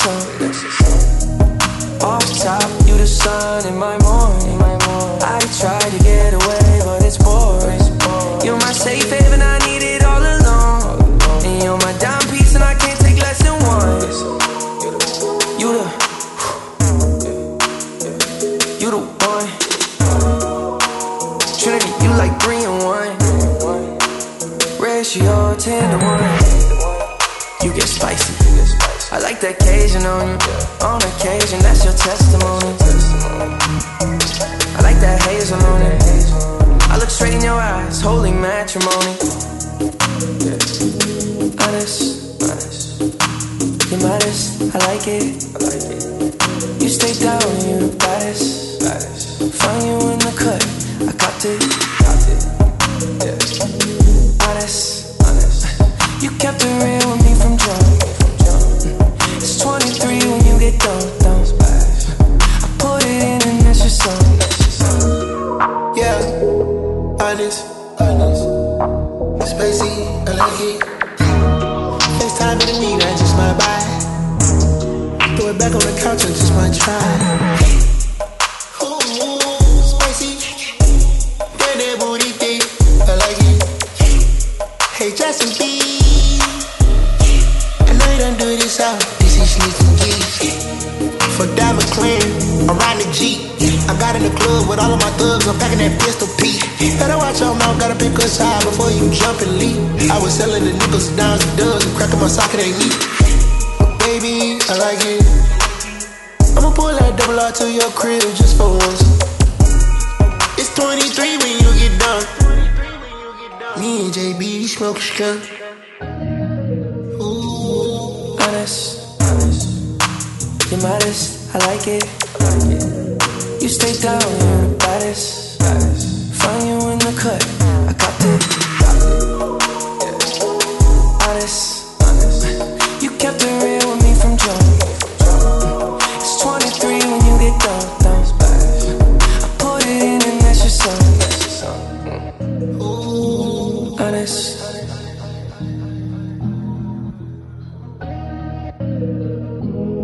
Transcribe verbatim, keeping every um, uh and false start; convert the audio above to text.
song. Off top, you the sun in my morning. I try to get away, but it's boring. You're my safe haven, I need it all along. And you're my dime piece, and I can't take less than one. You the, you the one. Trinity, you like three and one. Ratio ten to one. You get spicy. I like that Cajun on you. On occasion, that's your testimony. I like that hazel on it. I look straight in your eyes, holy matrimony. Honest, honest. You're modest, I like it. You stay down, you the baddest. Find you in the cut, I copped it. Honest, honest. You kept it real with me from jump. It's twenty-three when you get done, done. I put it in and that's your song. Yeah, honest, honest. Spacey, I like it. Next time in the need, I just might buy. Throw it back on the couch, I just might try. Ooh, spacey, get that booty thick, I like it. Hey, Justin B, I know you don't do this out. This is sneaky geeks. For Diamond Clan, I'm riding the Jeep. I got in the club with all of my thugs, I'm packing that pistol P. Better watch your mouth, gotta pick a side before you jump and leap. I was selling the nickels, dimes, and dubs, and cracking my socket ain't neat. But baby, I like it. I'ma pull that double R to your crib just for once. It's twenty-three when you get done. Me and J B smoke skunk. Ooh. Honest, honest. You're modest, I like it. You stay down, you're the baddest. Find you in the cut, I copped it. Honest, honest. You kept it real with me from jump. It's twenty-three when you get done, done. I put it in and that's your song. Honest.